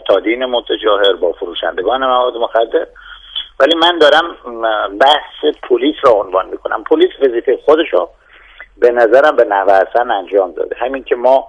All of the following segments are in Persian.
معتادین متجاهر، با فروشندگان مواد مخدر. ولی من دارم بحث پلیس را عنوان میکنم. پلیس وظیفه خودش رو به نظرم به نحو حسن انجام داده. همین که ما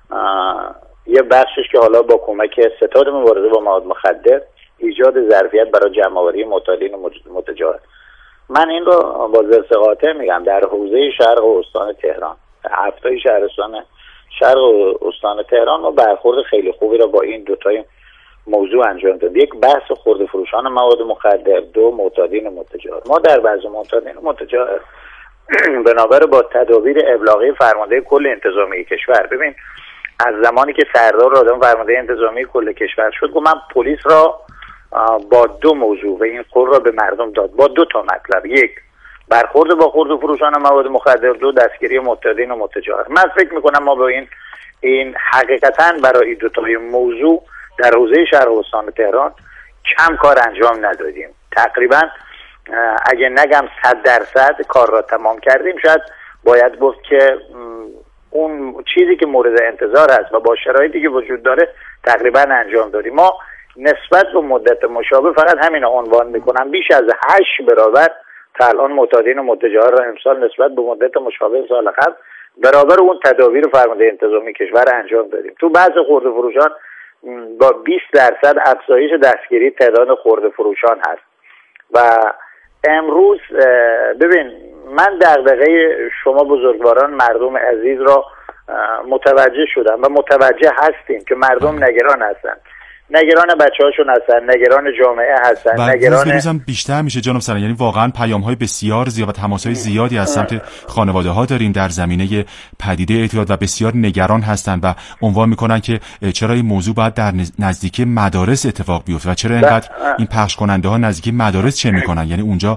یه بخشش که حالا با کمک ستاد مبارزه با مواد مخدر ایجاد ظرفیت برای جمع‌آوری معتادین متجاهر، من این رو با ذوق میگم در حوزه شرق و استان تهران، هفتای شهرستان شرق و استان تهران ما برخورد خیلی خوبی را با این دوتای موضوع انجام داد. یک بحث خرده فروشان مواد مخدر، دو معتادین متجاهر. ما در بعض معتادین متجاهر بنابر با تدابیر ابلاغی فرمانده کل انتظامی کشور، ببین از زمانی که سردار رادان فرمانده انتظامی کل کشور شد، گفت من پلیس را با دو موضوع و این قول را به مردم داد، با دو تا مطلب: یک، برخورد با خرده فروشان مواد مخدر، دو، دستگیری معتادین و متجاهر. من فکر میکنم ما با این حقیقتا برای دو تا موضوع در حوزه شهر و استان تهران کم کار انجام ندادیم. تقریبا اگه نگم 100% کار را تمام کردیم. شاید باید گفت که اون چیزی که مورد انتظار است و با شرایطی که وجود داره تقریبا انجام دادیم. ما نسبت به مدت مشابه، فقط همین عنوان میکنم، بیش از 8 برابر تا الان معتادین و متجاهر را امسال نسبت به مدت مشابه سال قبل برابر اون تدابیر فرمانده انتظامی کشور انجام دادیم. تو بعض خرده فروشان با 20% افزایش دستگیری تعداد خرده فروشان هست. و امروز ببین، من دغدغه شما بزرگواران مردم عزیز را متوجه شدم و متوجه هستیم که مردم نگران هستن، نگران بچه‌هاشون هستن، نگران جامعه هستن، نگران روزم بیشتر میشه جناب سران. یعنی واقعا پیام‌های بسیار زیاد و تماس‌های زیادی از سمت خانواده‌ها داریم در زمینه پدیده اعتیاد و بسیار نگران هستن و عنوان میکنن که چرا این موضوع باید در نزدیکی مدارس اتفاق بیفته و چرا اینقدر این پخش کننده‌ها نزدیکی مدارس چه میکنن. یعنی اونجا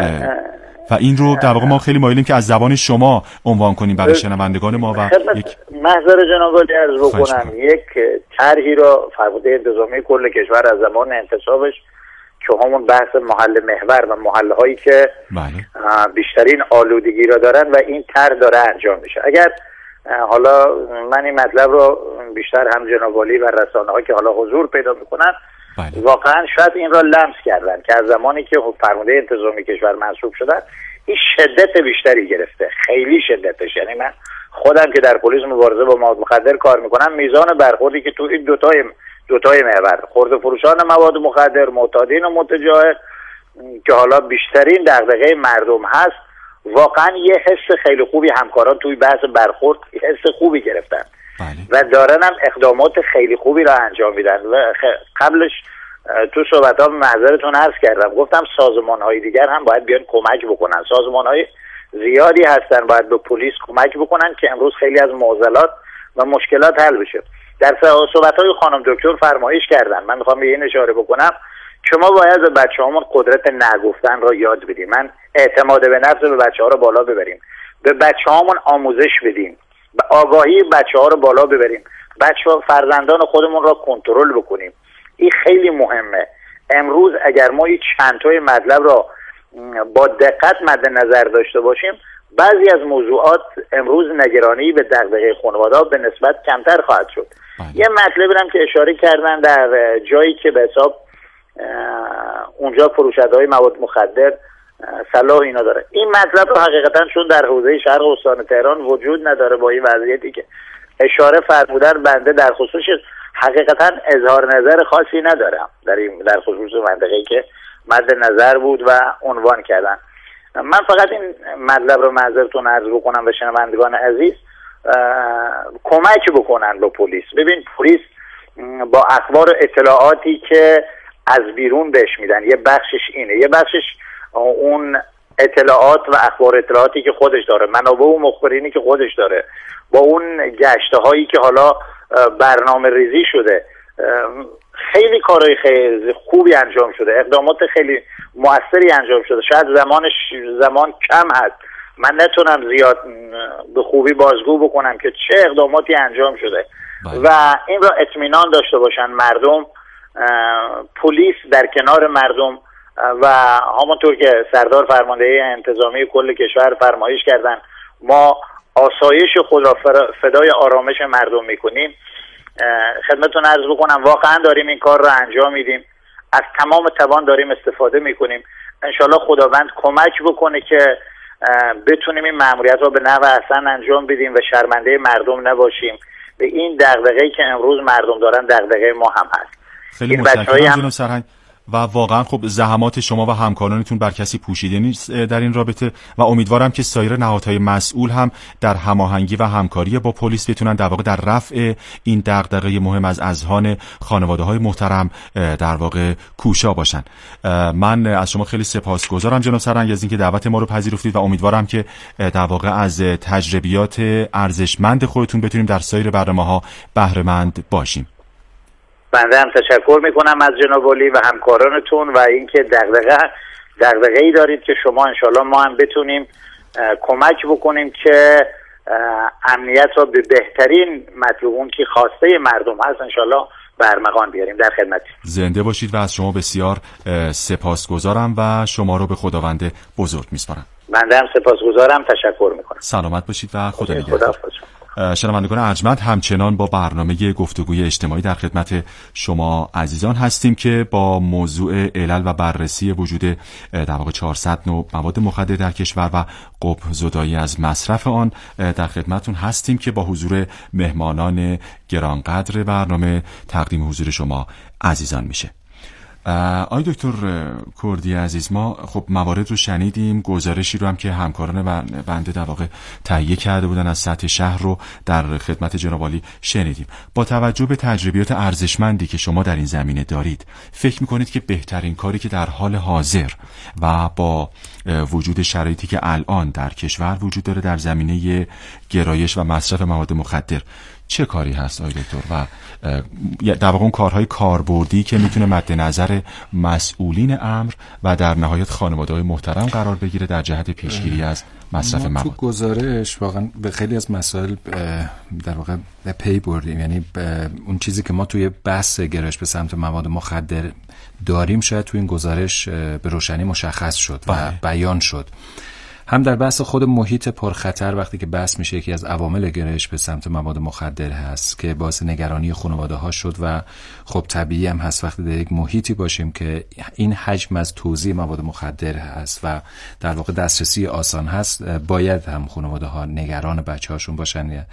و این رو در واقع ما خیلی مایلیم که از زبان شما عنوان کنیم برای شنوندگان ما. و یک محضر جناب عالی عرض بکنم، یک طرحی را فرمانده انتظامی کل کشور از زمان انتصابش که همون بحث محل محور و محله هایی که بیشترین آلودگی را دارن و این طرح داره انجام میشه. اگر حالا من این مطلب رو بیشتر هم جناب عالی و رسانه ها که حالا حضور پیدا میکنن واقعا شاید این را لمس کردن که از زمانی که فرمانده انتظامی کشور منصوب شدن این شدت بیشتری گرفته، خیلی شدتش. یعنی من خودم که در پلیس مبارزه با مواد مخدر کار میکنم، میزان برخوردی که تو این دوتای محور، خرده فروشان مواد مخدر، معتادین و متجاهر که حالا بیشترین دغدغه مردم هست، واقعا یه حس خیلی خوبی همکاران توی بحث برخورد حس خوبی گرفتن و دارن هم اقدامات خیلی خوبی را انجام میدن. و قبلش تو صحبت‌ها محضرتون عرض کردم، گفتم سازمان‌های دیگر هم باید بیان کمک بکنن. سازمان‌های زیادی هستن باید به پلیس کمک بکنن که امروز خیلی از معضلات و مشکلات حل بشه. در صحبت‌های خانم دکتر فرمایش کردن، من میخوام به این اشاره بکنم که ما باید به بچه‌هامون قدرت نگفتن را یاد بدیم. من اعتماد به نفس به بچه‌ها رو بالا ببریم، به بچه‌هامون آموزش بدیم، به آگاهی بچه‌ها رو بالا ببریم، بچه‌ها فرزندان خودمون را کنترل بکنیم. این خیلی مهمه. امروز اگر ما این چند تای مطلب را با دقت مد نظر داشته باشیم، بعضی از موضوعات امروز نگرانی به دغدغه خانواده‌ها به نسبت کمتر خواهد شد. یه مطلبی هم که اشاره کردن در جایی که به حساب اونجا فروشنده‌های مواد مخدر صلاح اینا داره، این مطلب رو حقیقتا چون در حوزه شرق و استان تهران وجود نداره، با این وضعیتی که اشاره فرمودن، بنده در خصوصش حقیقتا اظهار نظر خاصی ندارم در خصوص منطقه‌ای که مد نظر بود و عنوان کردن. من فقط این مطلب رو معذرتون عرض بکنم به شنوندگان عزیز، کمک بکنن به پلیس. ببین پلیس با اخبار اطلاعاتی که از بیرون بهش میدن، یه بخشش اینه، یه بخشش اون اطلاعات و اخبار اطلاعاتی که خودش داره، منابع و مخبرینی که خودش داره، با اون گشته هایی که حالا برنامه ریزی شده، خیلی کارهای خیلی خوبی انجام شده، اقدامات خیلی موثری انجام شده. شاید زمان کم هست، من نتونم زیاد به خوبی بازگو بکنم که چه اقداماتی انجام شده و این را اطمینان داشته باشن مردم. پلیس در کنار مردم و همونطور که سردار فرمانده انتظامی کل کشور فرمایش کردن، ما آسایش خود را فدای آرامش مردم میکنیم. خدمتتون عرض بکنم واقعا داریم این کار رو انجام میدیم، از تمام توان داریم استفاده میکنیم. انشالله خداوند کمک بکنه که بتونیم این مأموریت رو به نحو احسن انجام بدیم و شرمنده مردم نباشیم. به این دغدغه‌ای که امروز مردم دارن دغدغه ما هم هست. خیلی متشکرم جناب سرهنگ و واقعا خب زحمات شما و همکارانتون بر کسی پوشیده نیست در این رابطه و امیدوارم که سایر نهادهای مسئول هم در هماهنگی و همکاری با پلیس بتونن در واقع در رفع این دغدغه مهم از اذهان خانواده‌های محترم در واقع کوشا باشن. من از شما خیلی سپاسگزارم جناب سرهنگ از اینکه دعوت ما رو پذیرفتید و امیدوارم که در واقع از تجربیات ارزشمند خودتون بتونیم در سایر برنامه‌ها بهره مند باشیم. بنده هم تشکر میکنم از جناب عالی و همکارانتون و اینکه دغدغه‌ای دارید که شما انشالله ما هم بتونیم کمک بکنیم که امنیت را به بهترین مطلوبون که خواسته مردم هست انشالله برمغان بیاریم. در خدمتی. زنده باشید و از شما بسیار سپاسگزارم و شما رو به خداوند بزرگ میسپارم. بنده هم سپاسگزارم، تشکر میکنم. سلامت باشید و خدا نگهدار. شنوندگان ارجمند، همچنان با برنامه گفتگوی اجتماعی در خدمت شما عزیزان هستیم که با موضوع علل و بررسی وجود در واقع 400 نوع مواد مخدر در کشور و قبح زدایی از مصرف آن در خدمتتون هستیم که با حضور مهمانان گرانقدر برنامه تقدیم حضور شما عزیزان میشه. آقای دکتر کردی عزیز، ما خب موارد رو شنیدیم، گزارشی رو هم که همکاران بنده در واقع تهیه کرده بودن از سطح شهر رو در خدمت جناب عالی شنیدیم. با توجه به تجربیات ارزشمندی که شما در این زمینه دارید، فکر میکنید که بهترین کاری که در حال حاضر و با وجود شرایطی که الان در کشور وجود داره در زمینه گرایش و مصرف مواد مخدر چه کاری هست آقای دکتر و در واقع اون کارهای کاربردی که میتونه مد نظر مسئولین امر و در نهایت خانواده‌های محترم قرار بگیره در جهت پیشگیری از مصرف مواد؟ تو گزارش واقعا به خیلی از مسائل در واقع پی بردیم، یعنی اون چیزی که ما توی بحث گرایش به سمت مواد مخدر داریم شاید تو این گزارش به روشنی مشخص شد و بیان شد. هم در بحث خود محیط پرخطر وقتی که بحث میشه یکی از عوامل گرایش به سمت مواد مخدر هست که باعث نگرانی خانواده ها شد و خب طبیعی هم هست وقتی در یک محیطی باشیم که این حجم از توزیع مواد مخدر هست و در واقع دسترسی آسان هست، باید هم خانواده ها نگران بچه هاشون باشن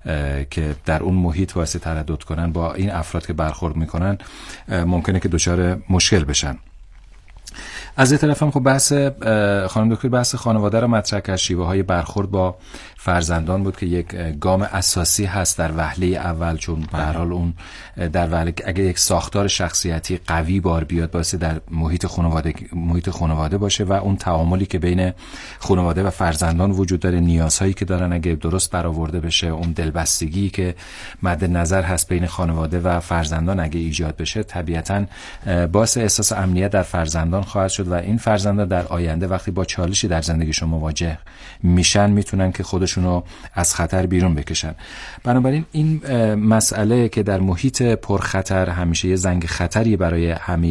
که در اون محیط واسه تردد کنن، با این افراد که برخورد میکنن ممکنه که دچار مشکل بشن. از این طرف هم خب بحث خانم دکتر بحث خانواده رو مطرح کرد، شیوه های برخورد با فرزندان بود که یک گام اساسی هست در وهله اول، چون به هر حال اون در وهله اگه یک ساختار شخصیتی قوی بار بیاد باعث در محیط خانواده باشه و اون تعاملی که بین خانواده و فرزندان وجود داره، نیازهایی که دارن اگه درست برآورده بشه، اون دلبستگی که مد نظر هست بین خانواده و فرزندان اگه ایجاد بشه، طبیعتاً باعث احساس امنیت در فرزندان خواهد شد و این فرزندان در آینده وقتی با چالشی در زندگیشون مواجه میشن میتونن که خودشونو از خطر بیرون بکشن. بنابراین این مسئله که در محیط پرخطر همیشه یه زنگ خطری برای همه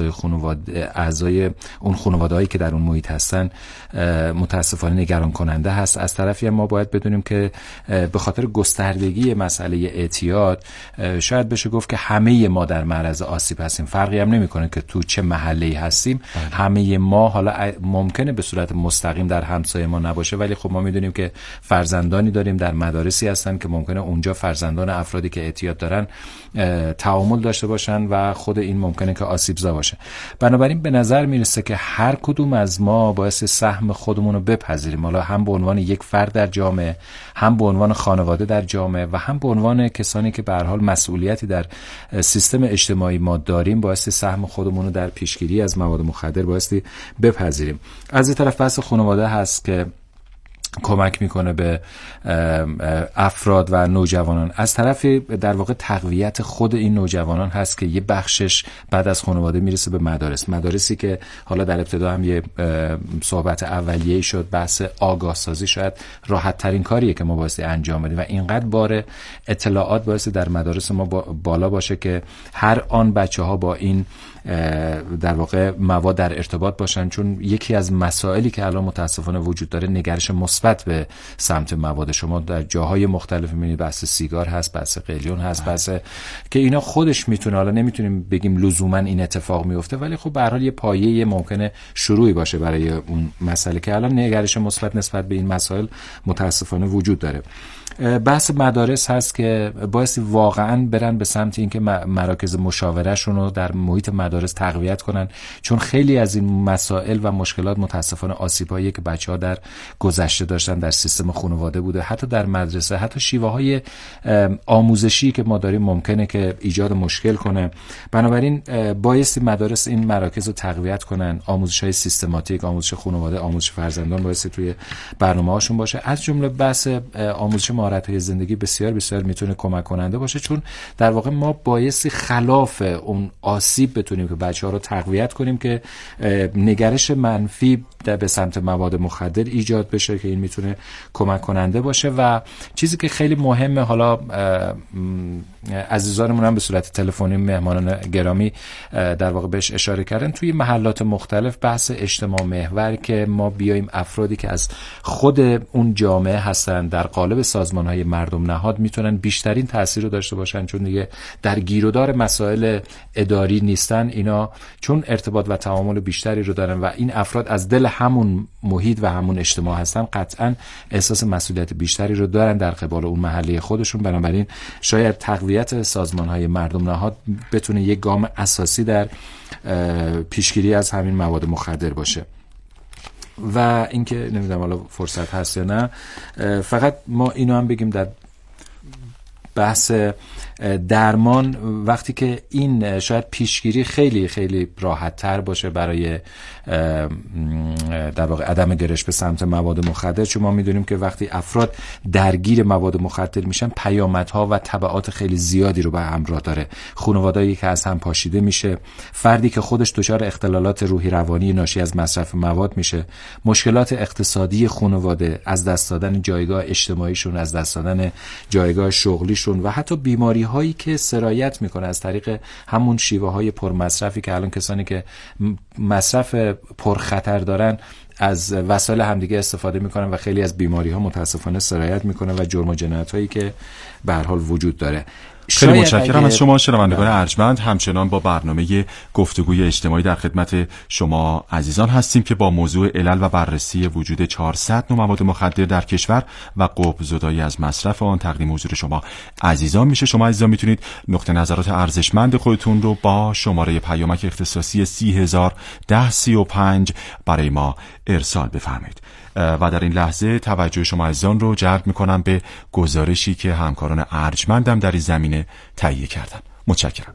اعضای اون خانواده‌هایی که در اون محیط هستن متاسفانه نگران کننده هست. از طرفی ما باید بدونیم که به خاطر گستردگی مسئله اعتیاد شاید بشه گفت که همه ما در معرض آسیب هستیم، فرقی هم نمیکنه که تو چه محله‌ای هستیم. همه ما حالا ممکنه به صورت مستقیم در همسایه ما نباشه، ولی خب ما میدونیم که فرزندانی داریم در مدارسی هستن که ممکنه اونجا فرزندان افرادی که اعتیاد دارن تعامل داشته باشن و خود این ممکنه که آسیبزا باشه. بنابراین به نظر میرسه که هر کدوم از ما باعث سهم خودمون رو بپذیریم، حالا هم به عنوان یک فرد در جامعه، هم به عنوان خانواده در جامعه و هم به عنوان کسانی که به هر حال مسئولیتی در سیستم اجتماعی ما داریم، باعث سهم خودمون رو در پیشگیری از مواد مخدر بایستی بپذیریم. از این طرف بحث خانواده هست که کمک میکنه به افراد و نوجوانان. از طرفی در واقع تقویت خود این نوجوانان هست که یه بخشش بعد از خانواده میرسه به مدارسی که حالا در ابتدا هم یه صحبت اولیه‌ای شد، بحث آگاه سازی شاید راحت ترین کاریه که ما بایستی انجام بدیم و اینقدر بار اطلاعات بایستی در مدارس ما بالا باشه که هر آن بچه‌ها با این در واقع مواد در ارتباط باشن، چون یکی از مسائلی که الان متاسفانه وجود داره نگرش مثبت مثبت به سمت مواد. شما در جاهای مختلف می‌بینید بحث سیگار هست، بحث قلیون هست، بحث که اینا خودش میتونه، حالا نمیتونیم بگیم لزوما این اتفاق میفته، ولی خب به هر حال یه پایه ممکنه شروعی باشه برای اون مسئله که الان نگرش مثبت نسبت به این مسائل متاسفانه وجود داره. بحث مدارس هست که بایستی واقعا برن به سمت اینکه مراکز مشاورهشون رو در محیط مدارس تقویت کنن، چون خیلی از این مسائل و مشکلات متاسفانه آسیبایی که بچه‌ها در گذشته داشتن در سیستم خانواده بوده، حتی در مدرسه، حتی شیوه‌های آموزشی که ما داریم ممکنه که ایجاد مشکل کنه. بنابراین بایستی مدارس این مراکز رو تقویت کنن، آموزش‌های سیستماتیک، آموزش خانواده، آموزش فرزندان بایستی توی برنامه‌هاشون باشه. از جمله بحث آموزش مهارت‌های زندگی بسیار بسیار میتونه کمک کننده باشه، چون در واقع ما بایستی خلاف اون آسیب بتونیم که بچه‌ها رو تقویت کنیم که نگرش منفی به سمت مواد مخدر ایجاد بشه، که این میتونه کمک کننده باشه. و چیزی که خیلی مهمه، حالا عزیزانمون هم به صورت تلفنی، مهمانان گرامی در واقع بهش اشاره کردن، توی محلات مختلف بحث اجتماع محور که ما بیایم افرادی که از خود اون جامعه هستن در قالب سازمان‌های مردم نهاد میتونن بیشترین تاثیر رو داشته باشن، چون دیگه در گیرودار مسائل اداری نیستن. اینا چون ارتباط و تعامل بیشتری رو دارن و این افراد از دل همون محیط و همون اجتماع هستن، قطعاً احساس مسئولیت بیشتری رو دارن در قبال اون محله خودشون. بنابراین شاید تقویت سازمان‌های مردم نهاد بتونه یک گام اساسی در پیشگیری از همین مواد مخدر باشه. و اینکه نمیدونم حالا فرصت هست یا نه، فقط ما اینو هم بگیم در بحث درمان، وقتی که این شاید پیشگیری خیلی خیلی راحت تر باشه برای در واقع عدم گرش به سمت مواد مخدر، چون ما میدونیم که وقتی افراد درگیر مواد مخدر میشن پیامدها و تبعات خیلی زیادی رو به همراه داره. خانواده‌ای که از هم پاشیده میشه، فردی که خودش دچار اختلالات روحی روانی ناشی از مصرف مواد میشه، مشکلات اقتصادی خانواده، از دست دادن جایگاه اجتماعیشون، از دست دادن جایگاه شغلیشون و حتی بیماری هایی که سرایت میکنه از طریق همون شیوه های پرمصرفی که الان کسانی که مصرف پرخطر دارن از وسایل همدیگه استفاده میکنن و خیلی از بیماری ها متاسفانه سرایت میکنه و جرم و جنایت هایی که به هر حال وجود داره. خیلی متشکرم از شما شنوندگان ارجمند. همچنان با برنامه گفتگوی اجتماعی در خدمت شما عزیزان هستیم که با موضوع علل و بررسی وجود 400 نوع مواد مخدر در کشور و قبض‌زدایی از مصرف آن تقدیم حضور شما عزیزان میشه. شما عزیزان میتونید نقطه نظرات ارزشمند خودتون رو با شماره پیامک اختصاصی 301035 برای ما ارسال بفرمایید. و در این لحظه توجه شما عزیزان رو جلب میکنم به گزارشی که همکاران ارجمندم در این زمینه تهیه کردن. متشکرم.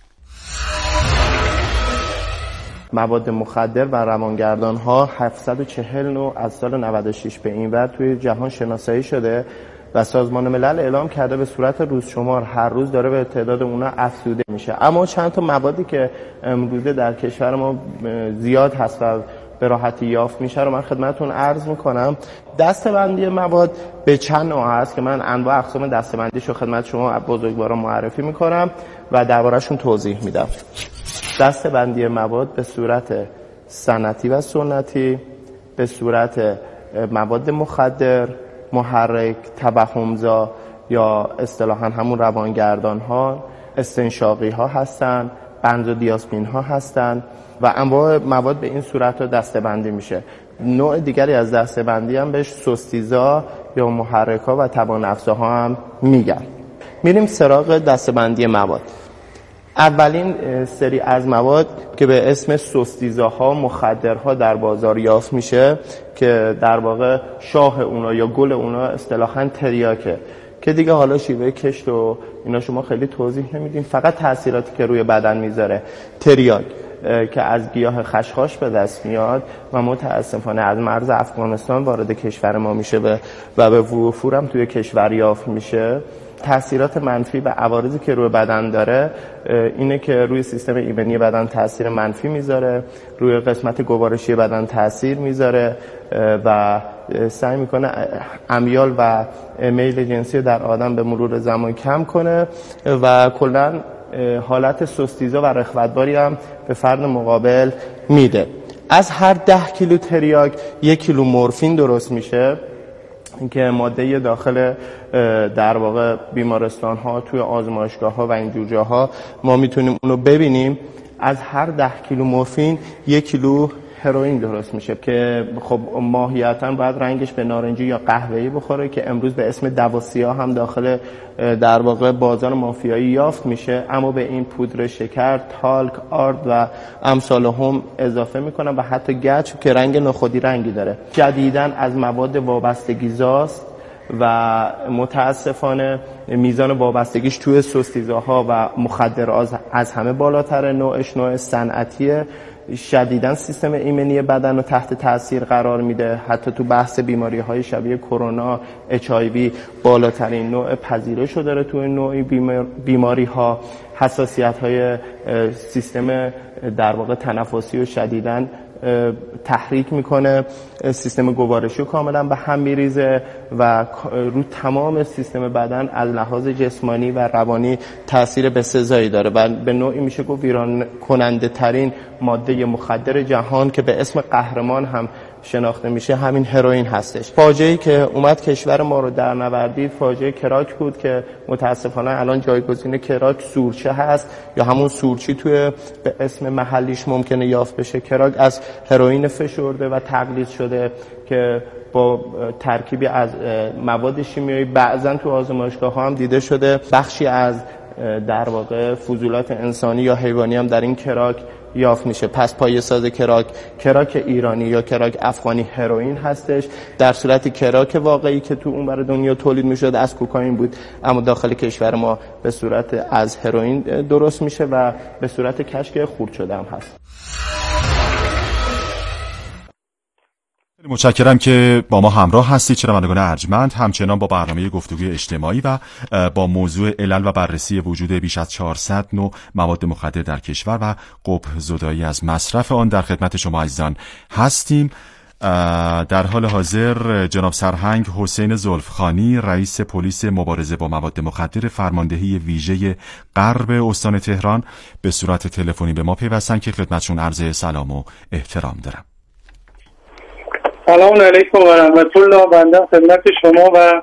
مواد مخدر و روانگردان ها 740 نوع از سال 96 به این ور توی جهان شناسایی شده و سازمان ملل اعلام کرده به صورت روزشمار هر روز داره به تعداد اونا افزوده میشه. اما چند تا موادی که امروزه در کشور ما زیاد هست و به راحتی یافت میشه رو من خدمتتون عرض میکنم. دسته‌بندی مواد به چند نوع هست که من انواع اقسام دسته‌بندیش رو خدمت شما بزرگواران معرفی میکنم و درباره‌شون توضیح میدم. دسته‌بندی مواد به صورت سنتی و سنتی، به صورت مواد مخدر، محرک، توهمزا یا اصطلاحاً همون روانگردان ها، استنشاقی ها هستن، بنزودیازپین ها هستن و انواع مواد به این صورت ها دسته‌بندی میشه. نوع دیگری از دسته‌بندی هم بهش سستیزا یا محرک‌ها و توان‌افزاها هم میگن. میریم سراغ دسته‌بندی مواد. اولین سری از مواد که به اسم سستیزاها، مخدرها در بازار یافت میشه که در واقع شاه اونا یا گل اونا اصطلاحاً تریاکه که دیگه حالا شیوه کشت و اینا شما خیلی توضیح نمیدین، فقط تاثیراتی که روی بدن میذاره. تریاک که از گیاه خشخاش به دست میاد و متاسفانه از مرز افغانستان وارد کشور ما میشه و به وفور هم توی کشور یافت میشه. تاثیرات منفی و عوارضی که روی بدن داره اینه که روی سیستم ایمنی بدن تاثیر منفی میذاره، روی قسمت گوارشی بدن تاثیر میذاره و سعی میکنه امیال و میل جنسی در آدم به مرور زمان کم کنه و کلاً حالت سستیزا و رخوتباری هم به فرد مقابل میده. از هر 10 کیلو تریاک 1 کیلو مورفین درست میشه که ماده داخل در واقع بیمارستان ها توی آزمایشگاه ها و اینجور جاها ما میتونیم اونو ببینیم. از هر 10 کیلو مورفین 1 کیلو هروئین درست میشه که خب ماهیتاً باید رنگش به نارنجی یا قهوه‌ای بخوره که امروز به اسم دوا سیاه هم داخل در واقع بازار مافیایی یافت میشه، اما به این پودر شکر، تالک، آرد و امثال هم اضافه میکنن و حتی گچ که رنگ نخودی رنگی داره. جدیداً از مواد وابستگیزاست و متاسفانه میزان وابستگیش توی سستیزاها و مخدرات از همه بالاتر. نوعش نوع صنعتیه، شدیداً سیستم ایمنی بدن رو تحت تاثیر قرار میده. حتی تو بحث بیماری‌های شبیه کرونا، HIV بالاترین نوع پذیرش رو داره تو این نوع بیماری‌ها. حساسیت‌های سیستم در واقع تنفسی و شدیداً تحریک میکنه، سیستم گوارشی رو کاملا به هم میریزه و رو تمام سیستم بدن از لحاظ جسمانی و روانی تاثیر بسزایی داره و به نوعی میشه گفت ویران کننده ترین ماده مخدر جهان که به اسم قهرمان هم شناخته میشه همین هروئین هستش. فاجعه‌ای که اومد کشور ما رو در نوردید فاجعه کراک بود که متاسفانه الان جایگزین کراک سورچه هست یا همون سورچی توی به اسم محلیش ممکنه یافت بشه. کراک از هروئین فشرده و تقلید شده که با ترکیبی از مواد شیمیایی بعضا تو آزمایشگاه ها هم دیده شده. بخشی از در واقع فضولات انسانی یا حیوانی هم در این کراک یافت میشه. پس پایه‌ساز کراک ایرانی یا کراک افغانی هروئین هستش، در صورتی کراک واقعی که تو اون برای دنیا تولید میشد از کوکائین بود، اما داخل کشور ما به صورت از هروئین درست میشه و به صورت کشک خرد شده هم هست. متشکرم که با ما همراه هستید شنوندگان ارجمند، همچنان با برنامه گفتگوی اجتماعی و با موضوع علل و بررسی وجود بیش از 400 نوع مواد مخدر در کشور و قبح زدایی از مصرف آن در خدمت شما عزیزان هستیم. در حال حاضر جناب سرهنگ حسین زلفخانی، رئیس پلیس مبارزه با مواد مخدر فرماندهی ویژه غرب استان تهران، به صورت تلفنی به ما پیوستن که خدمتشون عرض سلام و احترام دارم. سلام علیکم و رحمت الله. بنده خدمت شما و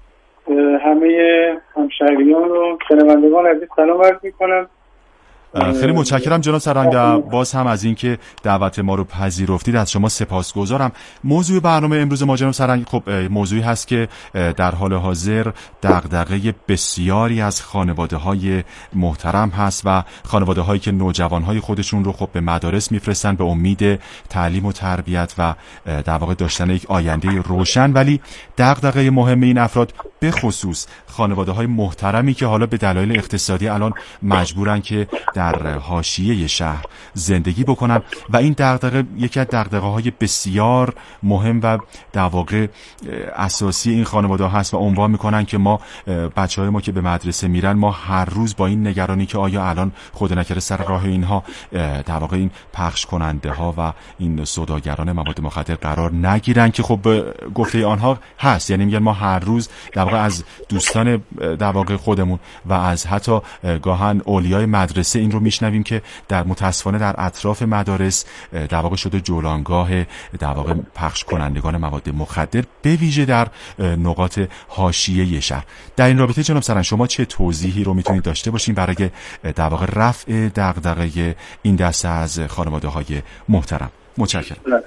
همه همشهریان و شنوندگان عزیز سلام عرض می‌کنم. خیلی متشکرم جناب سرهنگ، باز هم از اینکه دعوت ما رو پذیرفتید از شما سپاسگزارم. موضوع برنامه امروز ما جناب سرهنگ خب موضوعی هست که در حال حاضر دغدغه بسیاری از خانواده‌های محترم هست و خانواده‌هایی که نوجوان‌های خودشون رو خب به مدارس میفرستن به امید تعلیم و تربیت و در واقع داشتن یک آینده روشن، ولی دغدغه مهم این افراد به خصوص خانواده‌های محترمی که حالا به دلایل اقتصادی الان مجبورن که در حاشیه شهر زندگی بکنن و این دغدغه یکی از دغدغه‌های بسیار مهم و در واقع اساسی این خانواده هست و عنوان میکنن که ما بچه‌های ما که به مدرسه میرن ما هر روز با این نگرانی که آیا الان خدا نکرده سر راه اینها در واقع این پخش کننده ها و این سوداگران مواد مخدر قرار نگیرن که خب گفته آنها هست، یعنی میگن ما هر روز در واقع از دوستان در واقع خودمون و از حتی گاهن اولیای مدرسه این رو میشنویم که در متاسفانه در اطراف مدارس در واقع شده جولانگاه در واقع پخش کنندگان مواد مخدر به ویژه در نقاط حاشیه شهر. در این رابطه جناب سرهنگ شما چه توضیحی رو میتونید داشته باشین برای در واقع رفع دغدغه این دسته از خانواده‌های محترم؟ متشکرم.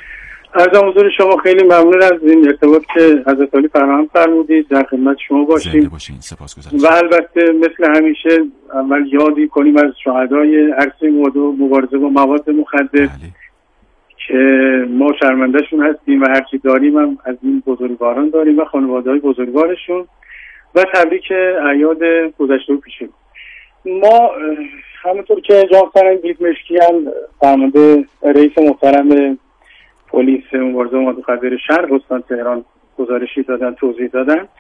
عرضم حضور شما خیلی ممنون از این ارتباط که حضرت علی فراهم فرمودید. در خدمت شما باشیم. سپاسگزارم. و البته مثل همیشه اول یادی کنیم از شهدای عرصه مبارزه با مواد مخدر که ما شرمنده‌شون هستیم و هرچی داریم هم از این بزرگواران داریم و خانواده‌های بزرگوارشون و تبریک اعیاد گذشته و پیشین. ما همونطور که جناب سرهنگ دیدمشکیان فرمانده رئیس محترم پلیس مبارزه با مواد مخدر شهر استان تهران گزارشی دادن، توضیح دادن،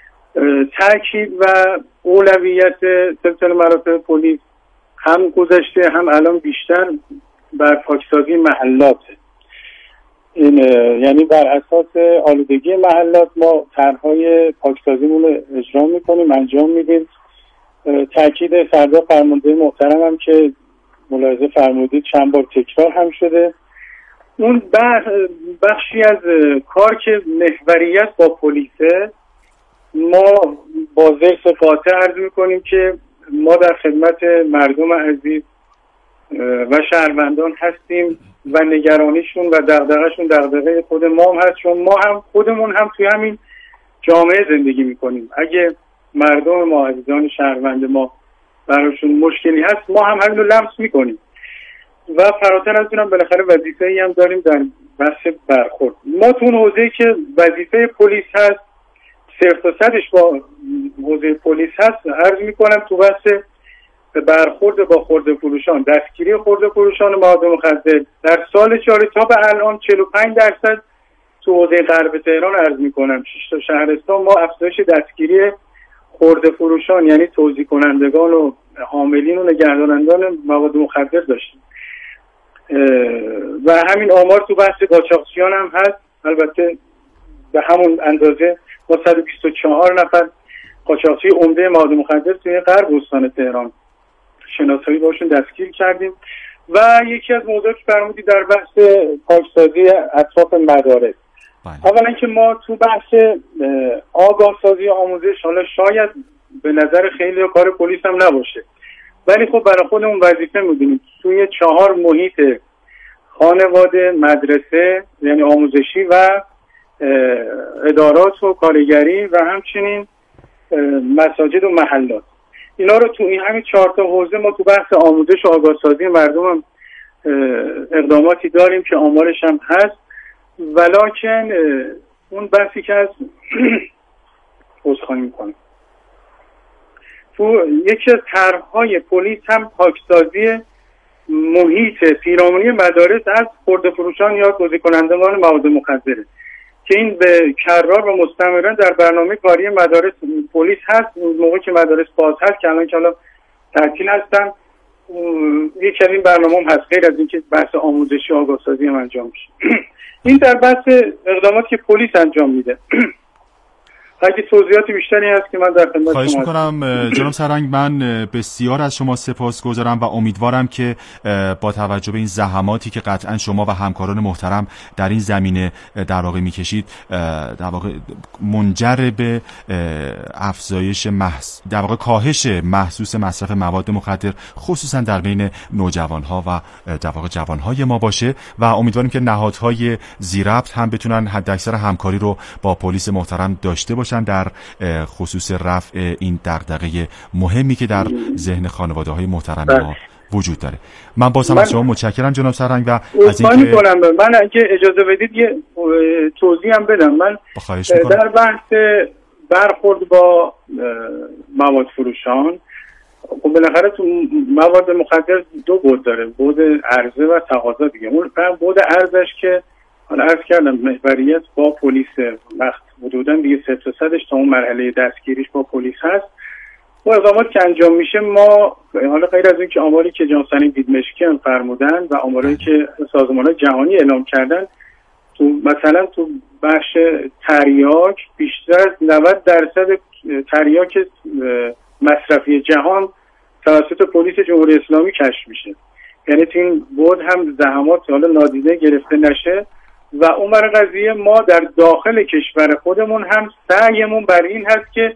تاکید و اولویت سلسله مراتب پلیس هم گذشته هم الان بیشتر بر پاکسازی محلات، این یعنی بر اساس آلودگی محلات ما طرح‌های پاکسازیمون رو اجرا میکنیم، انجام میدیم. تاکید سردار فرمانده محترم هم که ملاحظه فرمودید چند بار تکرار هم شده اون بخشی از کار که محوریت با پلیسه، ما با ذکر قاطع عرض میکنیم که ما در خدمت مردم عزیز و شهروندان هستیم و نگرانیشون و دغدغه‌شون دغدغه خود ما هم هست، چون ما هم خودمون هم توی همین جامعه زندگی میکنیم. اگه مردم ما، عزیزان شهروند ما، براشون مشکلی هست، ما هم همین رو لمس میکنیم و فراتر از اونم بالاخره وظیفه‌ای هم داریم در بحث برخورد. ما تو اون حوزه‌ای که وظیفه پلیس هست، صرف و صدش با حوزه پلیس هست، عرض میکنم تو بحث برخورد با خرده فروشان، دستگیری خرده فروشان مواد مخدر در سال جاری تا به الان 45% تو حوزه غرب تهران عرض میکنم 6 تا شهرستان ما افزایش دستگیری خرده فروشان، یعنی توزیع کنندگان و حاملین و نگهدارندان مواد مخدر داشتیم و همین آمار تو بحث قاچاقچیان هم هست. البته به همون اندازه ما 124 نفر قاچاقچی عمده مواد مخدر توی غرب استان تهران شناسایی باشون دستگیر کردیم. و یکی از موضوعاتی که فرمودی در بحث پاکسازی اطراف مدارس، اولا که ما تو بحث آگاه سازی آموزش، حالا شاید به نظر خیلی کار پلیس هم نباشه، ولی خب برای خودمون وظیفه میدونیم توی 4 محیط خانواده، مدرسه یعنی آموزشی و ادارات و کارگری و همچنین مساجد و محلات، اینا رو تو این همین 4 تا حوزه ما تو بحث آموزش و آگاهسازی مردم هم اقداماتی داریم که آمارش هم هست. ولکن اون بحثی که از عذرخواهی میکنم تو یکی از طرح‌های پلیس هم پاکسازی محیط پیرامونی مدارس از خرده فروشان یا توزیع کنندگان مواد مخدره که این به کررار و مستمرا در برنامه کاری مدارس پلیس هست. موقعی که مدارس باز هست که الان تعطیل هستن، یک از این برنامه هم هست، غیر از اینکه بحث آموزشی و آگاهسازی هم انجام میشه. این در بحث اقداماتی که پلیس انجام میده. اگه توضیحات بیشتری هست که من در خدمت شما خواهش میکنم جناب سرهنگ. من بسیار از شما سپاسگزارم و امیدوارم که با توجه به این زحماتی که قطعا شما و همکاران محترم در این زمینه در واقع میکشید، در واقع منجر به افزایش در واقع کاهش محسوس مصرف مواد مخدر خصوصا در بین نوجوانها و در واقع جوانهای ما باشه و امیدواریم که نهادهای ذی‌ربط هم بتونن حداکثر همکاری رو با پلیس محترم داشته باشن در خصوص رفع این دغدغه مهمی که در ذهن خانواده‌های محترم ما وجود داره. من بازم از شما متشکرم جناب سرهنگ و از اینکه من اگه اجازه بدید یه توضیح هم بدم. من در بحث برخورد با مواد فروشان، خب بالاخره تو مواد مخدر 2 بعد داره، بعد عرضه و تقاضا دیگه. اون بعد عرضش که حالا عرض کردم محوریت با پلیس، وقت حدوداً دیگه 300 تا اون مرحله دستگیریش با پلیس هست. و اقدامات که انجام میشه ما حالا غیر از این که آماری که جناب سرهنگ دیدمشکی هم فرمودن و آماری که سازمان‌های جهانی اعلام کردن، مثلا تو بخش تریاک بیشتر از 90% تریاک مصرفی جهان توسط پلیس جمهوری اسلامی کشف میشه. یعنی تو این بود هم زحمات حالا نادیده گرفته نشه و اون برای قضیه ما در داخل کشور خودمون هم سعیمون بر این هست که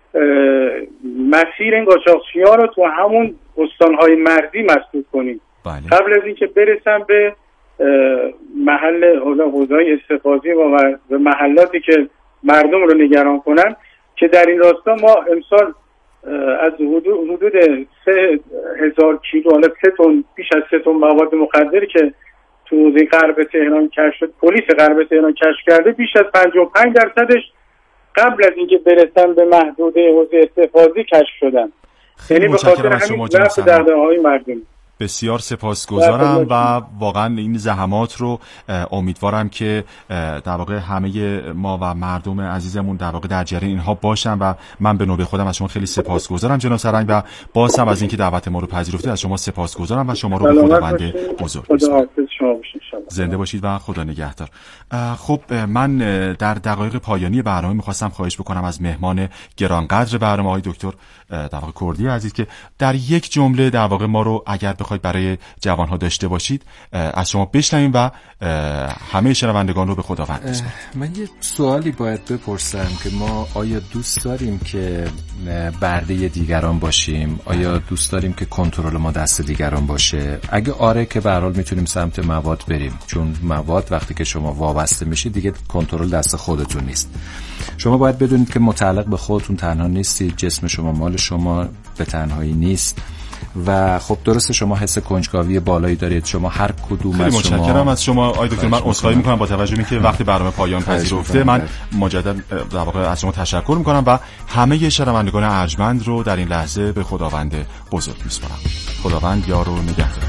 مسیر این قاچاقچی‌ها رو تو همون استان‌های مرزی مسدود کنیم. قبل از اینکه برسن به محل حوزه‌های استفاده و محلاتی که مردم رو نگران کنن، که در این راستا ما امسال از حدود 3000 کیلو، حالا 3 تن، بیش از 3 تن مواد مخدری که تو حوزه غرب تهران کشف شد، پلیس غرب تهران کشف کرده، بیش از 55%ش قبل از اینکه برسن به محدوده حوزه استفاده کشف شدن. خیلی متشکرم از شما جناب سرهنگ. بسیار سپاسگزارم و واقعا این زحمات رو امیدوارم که در واقع همه ما و مردم عزیزمون در واقع در جریان اینها باشن و من به نوبه خودم از شما خیلی سپاسگزارم جناب سرهنگ و بازم از اینکه دعوت ما رو پذیرفتید از شما سپاسگزارم و شما رو به خداوند بزرگ می‌سپارم. شما باشه انشالله. زنده باشید و خدا نگهدار. خب من در دقایق پایانی برنامه میخواستم خواهش بکنم از مهمان گرانقدر برنامه های دکتر در واقع کردی عزیز که در یک جمله در واقع ما رو اگر بخواید برای جوانها داشته باشید از شما بشنویم و همه شنوندگان رو به خداوند بسپارید. من یه سوالی باید بپرسم که ما آیا دوست داریم که برده دیگران باشیم؟ آیا دوست داریم که کنترل ما دست دیگران باشه؟ اگه آره که به هر حال میتونیم سمت مواد بریم، چون مواد وقتی که شما وابسته میشید دیگه کنترل دست خودتون نیست. شما باید بدونید که متعلق به خودتون تنها نیستید، جسم شما مال شما به تنهایی نیست و خب درسته شما حس کنجکاوی بالایی دارید. شما هر کدوم از شما متشکرم از شما آقای دکتر. من عذرخواهی میکنم با توجه به اینکه وقت برنامه پایان پذیرفته، من مجددا در واقع از شما تشکر میکنم و همه شنوندگان ارجمند رو در این لحظه به خداوند بزرگ میسپارم. خداوند یار و نگهدار.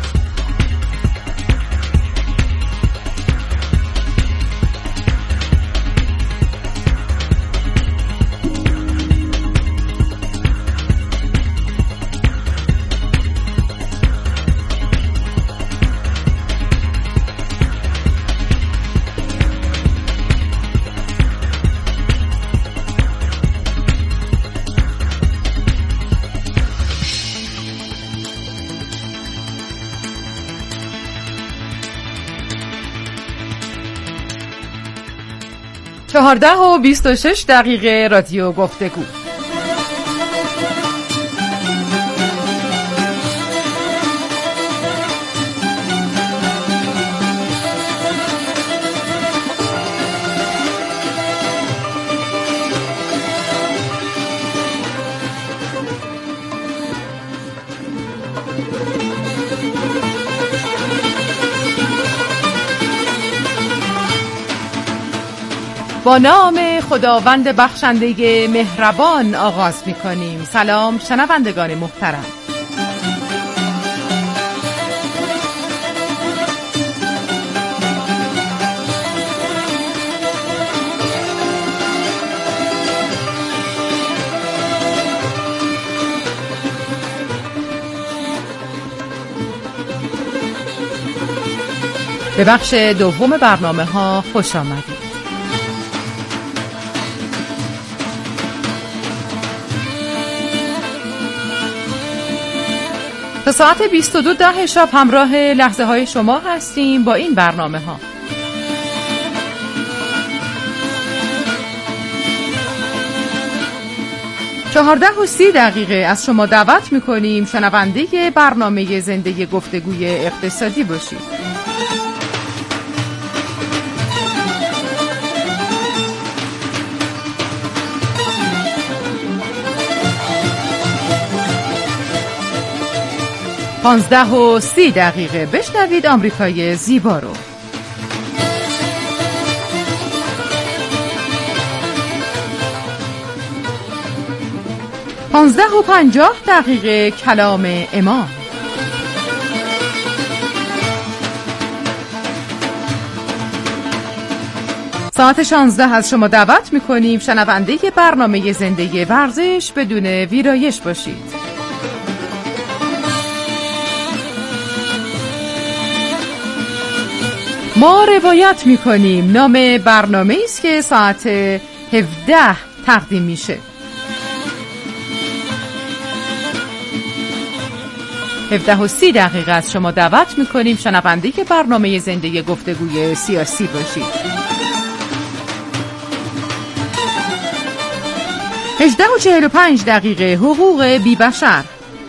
چهارده و 26 دقیقه رادیو گفتگو. با نام خداوند بخشنده مهربان آغاز می‌کنیم. سلام شنوندگان محترم. به بخش دوم برنامه‌ها خوش آمدید. تا ساعت 22 شب همراه لحظه های شما هستیم با این برنامه ها. چهارده و 30 دقیقه از شما دعوت میکنیم شنونده برنامه زنده گفتگوی اقتصادی باشید. پانزده و 30 دقیقه بشنوید آمریکای زیبا رو. پانزده و 50 دقیقه کلام امام. ساعت 16 از شما دعوت میکنیم شنونده برنامه زنده ورزش بدون ویرایش باشید. ما روایت میکنیم نام برنامه است که ساعت 17 تقدیم میشه. 17 و 30 دقیقه از شما دعوت میکنیم شنونده که برنامه زنده گفتگوی سیاسی باشید. 18 و 45 دقیقه حقوق بی بشر.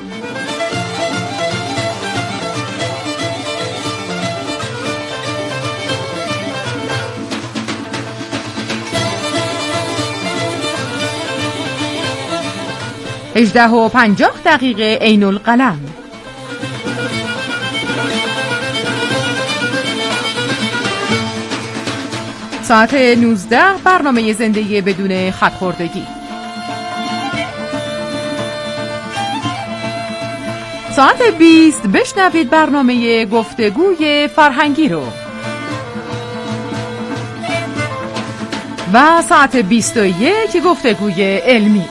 هجده و 50 دقیقه عین القلم. ساعت 19 برنامه زنده بدون خط‌خوردگی. ساعت 20 بشنوید برنامه گفتگوی فرهنگی رو. و ساعت 21 گفتگوی علمی.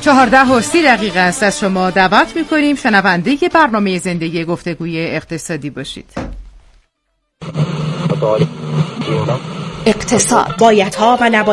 14:30 است. از شما دعوت می‌کنیم شنونده برنامه زندگی گفتگوی اقتصادی باشید. اقتصاد، بایدها و نبایدها